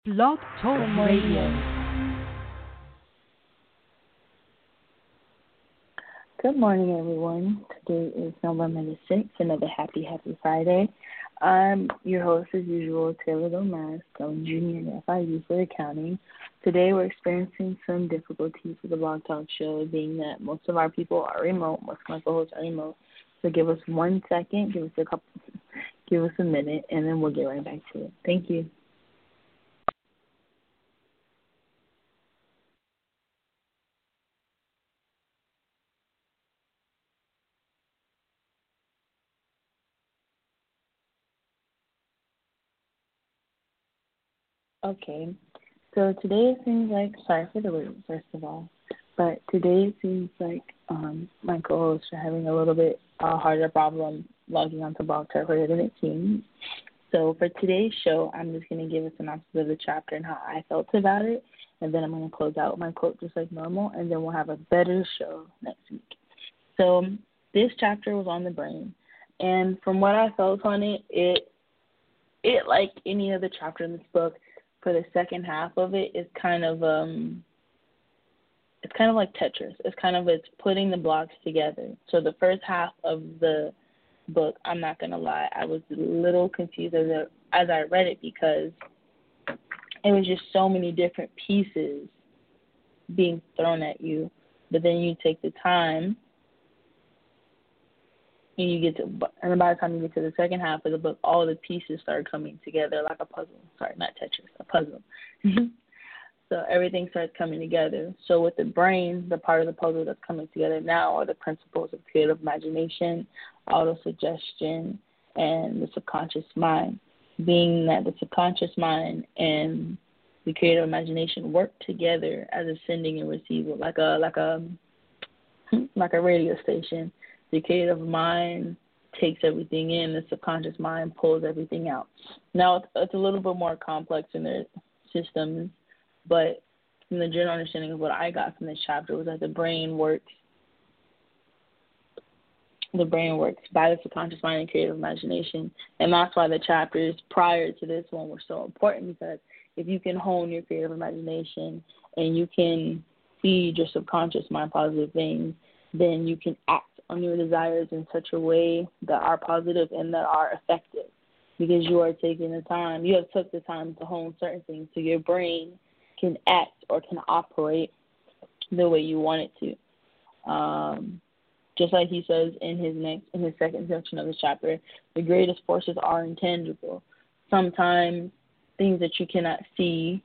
Blog Talk Radio. Good morning, everyone. Today is November the 6th, another happy Friday. I'm your host, as usual, Taylor Gomez, going junior at FIU for accounting. Today, we're experiencing some difficulties with the Blog Talk show, being that most of our people are remote, most of my co-hosts are remote. So give us 1 second, give us a minute, and then we'll get right back to it. Thank you. Okay, so today it seems like, sorry for the wait, first of all, but today it seems like my co-hosts are having a little bit harder problem logging onto Blog Talk Radio than it seems. So for today's show, I'm just going to give a synopsis of the chapter and how I felt about it, and then I'm going to close out with my quote just like normal, and then we'll have a better show next week. So this chapter was on the brain, and from what I felt on it, it like any other chapter in this book, for the second half of it is kind of it's kind of like Tetris. It's putting the blocks together. So the first half of the book, I'm not gonna lie, I was a little confused as I read it because it was just so many different pieces being thrown at you. But then you take the time and by the time you get to the second half of the book, all the pieces start coming together like a puzzle. Sorry, not Tetris, a puzzle. So everything starts coming together. So with the brain, the part of the puzzle that's coming together now are the principles of creative imagination, autosuggestion, and the subconscious mind. Being that the subconscious mind and the creative imagination work together as a sending and receiver, like a radio station. The creative mind takes everything in. The subconscious mind pulls everything out. Now, it's a little bit more complex in their systems, but from the general understanding of what I got from this chapter was that the brain works by the subconscious mind and creative imagination. And that's why the chapters prior to this one were so important, because if you can hone your creative imagination and you can feed your subconscious mind positive things, then you can act on your desires in such a way that are positive and that are effective, because you have took the time to hone certain things so your brain can act or can operate the way you want it to. Just like he says in his second section of the chapter, the greatest forces are intangible. Sometimes things that you cannot see,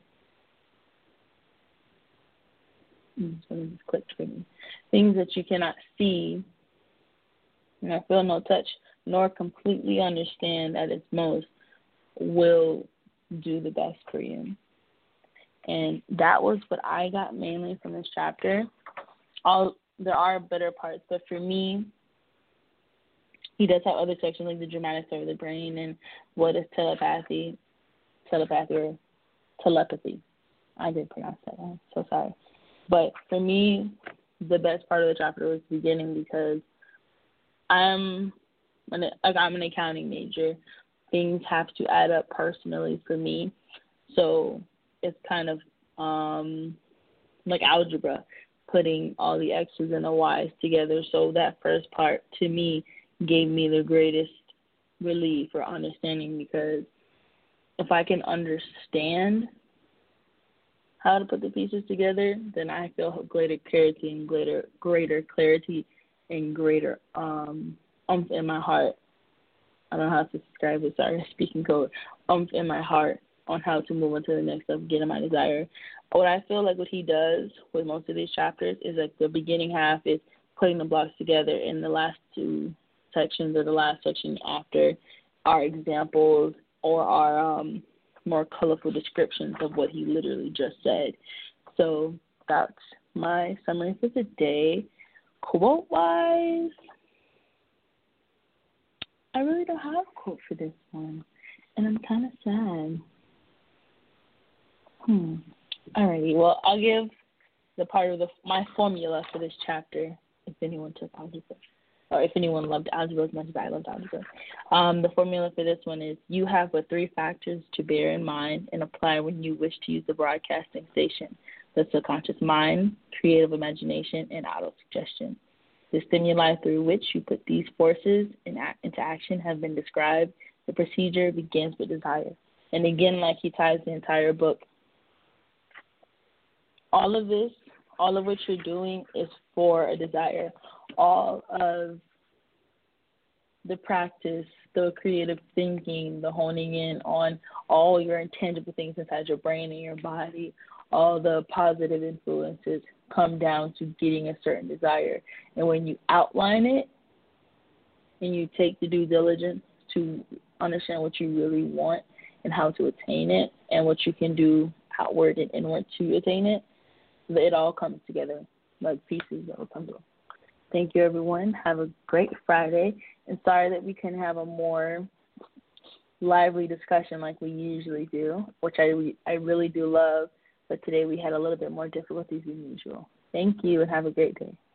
things that you cannot see, feel, no touch, nor completely understand at its most, will do the best for you. And that was what I got mainly from this chapter. There are better parts, but for me, he does have other sections like the dramatic side of the brain and what is telepathy or telepathy. I did pronounce that wrong, so sorry. But for me, the best part of the chapter was the beginning, because I'm an accounting major. Things have to add up personally for me. So it's kind of like algebra, putting all the X's and the Y's together. So that first part, to me, gave me the greatest relief or understanding, because if I can understand how to put the pieces together, then I feel greater clarity and greater clarity and greater oomph in my heart. I don't know how to describe it, sorry, speaking code. Oomph in my heart on how to move on to the next step, getting my desire. What I feel like what he does with most of these chapters is like the beginning half is putting the blocks together, and the last two sections or the last section after are examples or are more colorful descriptions of what he literally just said. So that's my summary for today. Quote-wise, I really don't have a quote for this one, and I'm kind of sad. Alrighty, well, I'll give the part of my formula for this chapter, if anyone took algebra. or if anyone loved algebra as much as I loved algebra. The formula for this one is: you have but three factors to bear in mind and apply when you wish to use the broadcasting station: the subconscious mind, creative imagination, and auto-suggestion. The stimuli through which you put these forces into action have been described. The procedure begins with desire. And again, like he ties the entire book, all of this, all of what you're doing is for a desire. All of the practice, the creative thinking, the honing in on all your intangible things inside your brain and your body, all the positive influences come down to getting a certain desire. And when you outline it and you take the due diligence to understand what you really want and how to attain it and what you can do outward and inward to attain it, it all comes together like pieces of a puzzle. Thank you, everyone. Have a great Friday. And sorry that we couldn't have a more lively discussion like we usually do, which I really do love. But today we had a little bit more difficulties than usual. Thank you and have a great day.